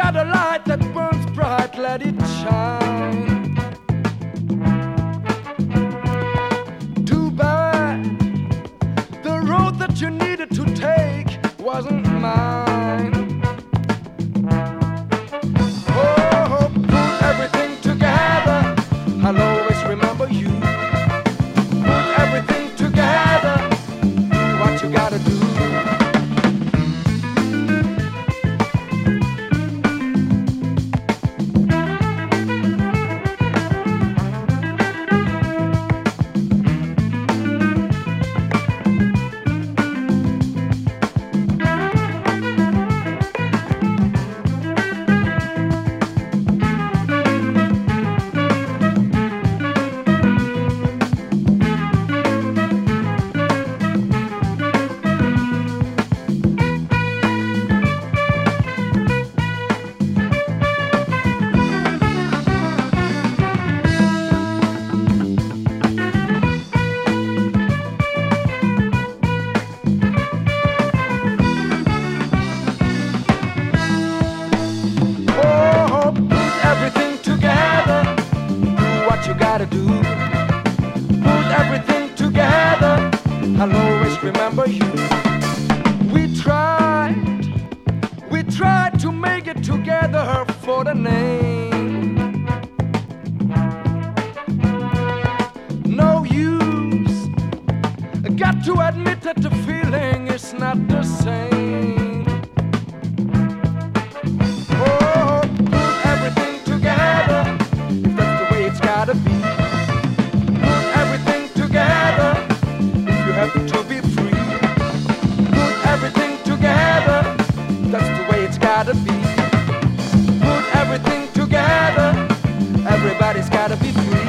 got a light that burns bright, let it shine. Too bad the road that you needed to take wasn't mine. Oh, put everything together, I'll always remember you. Put everything together, do what you gotta do. You gotta do. Put everything together, I'll always remember you. We tried to make it together for the name. No use, got to admit that the feeling is not the same. Oh, put everything together, if that's the way it's gotta be. Put everything together, if you have to be free. Put everything together, that's the way it's gotta be. Put everything together, everybody's gotta be free.